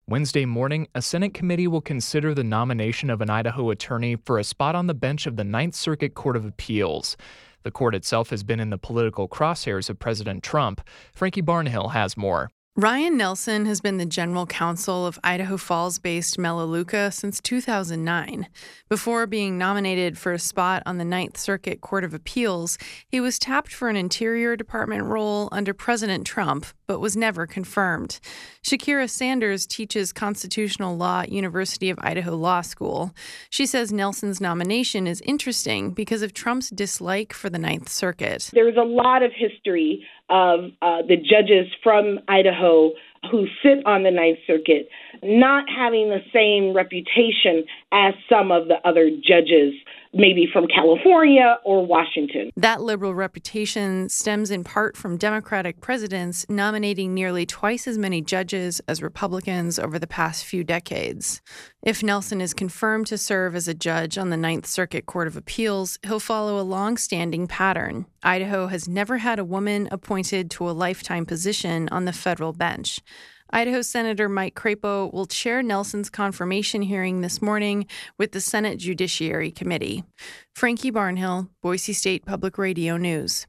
Wednesday morning, a Senate committee will consider the nomination of an Idaho attorney for a spot on the bench of the Ninth Circuit Court of Appeals. The court itself has been in the political crosshairs of President Trump. Frankie Barnhill has more. Ryan Nelson has been the general counsel of Idaho Falls-based Melaleuca since 2009. Before being nominated for a spot on the Ninth Circuit Court of Appeals, he was tapped for an Interior Department role under President Trump, but was never confirmed. Shakira Sanders teaches constitutional law at University of Idaho Law School. She says Nelson's nomination is interesting because of Trump's dislike for the Ninth Circuit. There was a lot of history of the judges from Idaho who sit on the Ninth Circuit not having the same reputation as some of the other judges, maybe from California or Washington. That liberal reputation stems in part from Democratic presidents nominating nearly twice as many judges as Republicans over the past few decades. If Nelson is confirmed to serve as a judge on the Ninth Circuit Court of Appeals, he'll follow a long-standing pattern. Idaho has never had a woman appointed to a lifetime position on the federal bench. Idaho Senator Mike Crapo will chair Nelson's confirmation hearing this morning with the Senate Judiciary Committee. Frankie Barnhill, Boise State Public Radio News.